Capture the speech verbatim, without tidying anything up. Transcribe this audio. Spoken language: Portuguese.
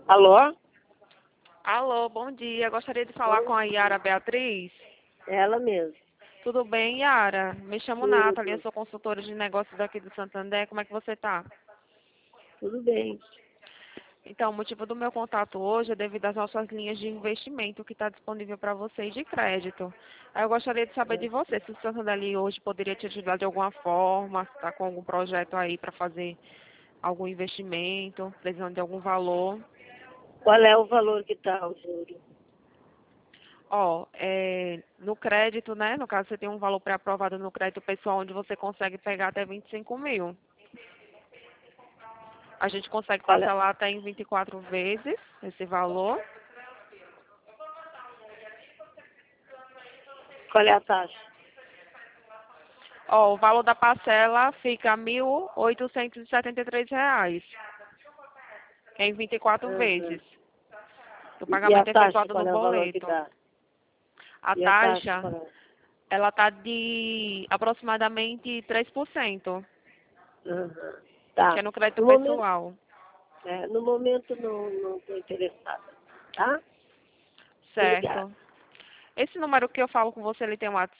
Alô? Alô, bom dia. Gostaria de falar com a Yara Beatriz. Ela mesmo. Tudo bem, Yara? Me chamo Nathalie, eu Tudo. sou consultora de negócios daqui do Santander. Como é que você está? Tudo bem. Então, o motivo do meu contato hoje é devido às nossas linhas de investimento que está disponível para vocês de crédito. Aí eu gostaria de saber de você se o Santander ali hoje poderia te ajudar de alguma forma, se está com algum projeto aí para fazer algum investimento, precisando de algum valor. Qual é o valor que está o juro? Ó, é, no crédito, né? No caso, você tem um valor pré-aprovado no crédito pessoal, onde você consegue pegar até vinte e cinco mil. A gente consegue Qual é, parcelar até em vinte e quatro vezes esse valor. qual é a taxa? Ó, o valor da parcela fica mil oitocentos e setenta e três reais em vinte e quatro Uhum. vezes. O E, e a pagamento é taxa, efetuado no qual é o valor que boleto. dá? A E a taxa, taxa, qual é? ela tá de aproximadamente três por cento, Uhum. que Tá. é no crédito No momento, pessoal. é, no momento não não estou interessada. Tá? Obrigada. Certo. Esse número que eu falo com você, ele tem um WhatsApp?